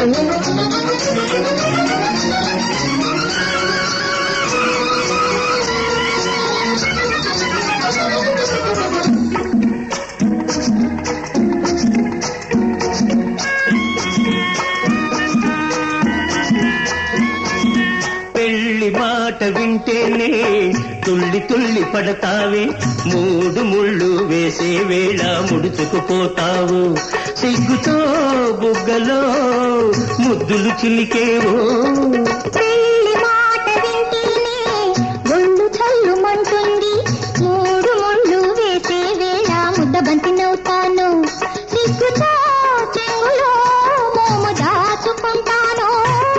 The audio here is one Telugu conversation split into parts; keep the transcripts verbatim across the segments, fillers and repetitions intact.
పెళ్లి మాట వింటేనే తుళ్ళి తుళ్ళి పడతావే, మూడు ముళ్ళు వేసే వేళ ముడుచుకుపోతావు. సిగ్గుతో బుగ్గలో ముద్దులు చిలికేవో, పెళ్లి మాట వింటేనే ఒళ్ళు చల్లుమంటుంది, మూడు ముళ్ళు వేసే వేళ ముద్దబంతి నవ్వుతాను. సిగ్గుతో చెంగులో మోము దాచుకుంటాను.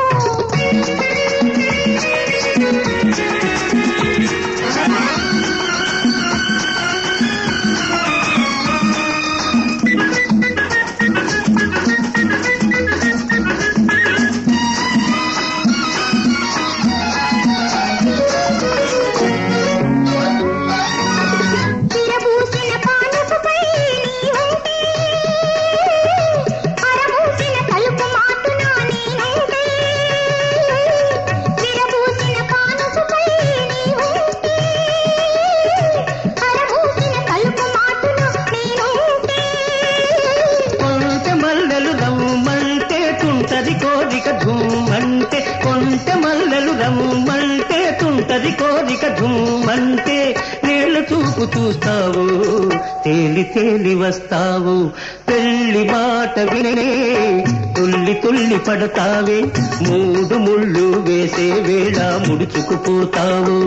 కోరిక ధూమంటే కొంటె మల్లెలు రమ్మంటే తుంటది కోరిక ధూమంటే, నీళ్లు చూపు చూస్తావు తేలి తేలి వస్తావు. పెళ్లి మాట వినే తుల్లి తుల్లి పడతావే, మూడు ముళ్ళు వేసే వేళ ముడుచుకుపోతావు.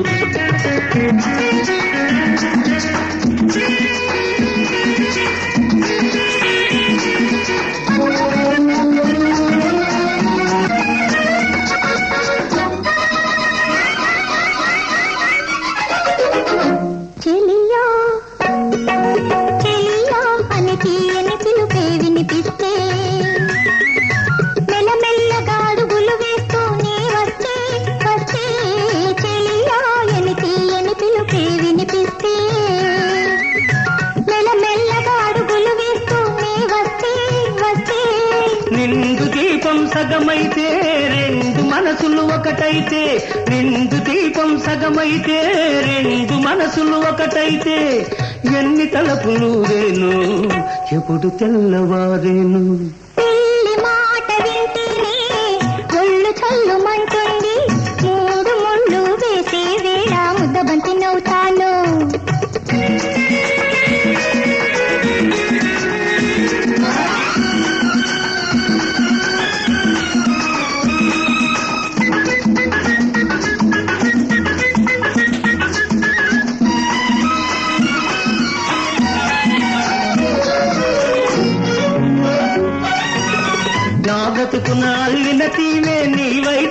చెలియా చెలియా అని తీయని పిలుపే వినిపిస్తే, మెల్లమెల్లగా అడుగులు వేస్తూనే వస్తే వస్తే, చెలియా అని తీయని పిలుపే వినిపిస్తే, మెల్లమెల్లగా అడుగులు వేస్తూనే వస్తే వస్తే. నిండు దీపం సగమైతే రెండు మనసులు ఒకటైతే, నిండు దీపం సగమైతే రెండు మనసులు ఒకటైతే, ఎన్ని తలపులు రేను ఎప్పుడు తెల్లవారేను. పెళ్లి మాట వింటేనే ఒళ్ళు చల్లుమంటుంది, మూడు ముళ్ళు వేసే వేళ ముద్దబంతి నవ్వుతాను. జాగ్రత్తకున్న అల్లిన తీవే నీవై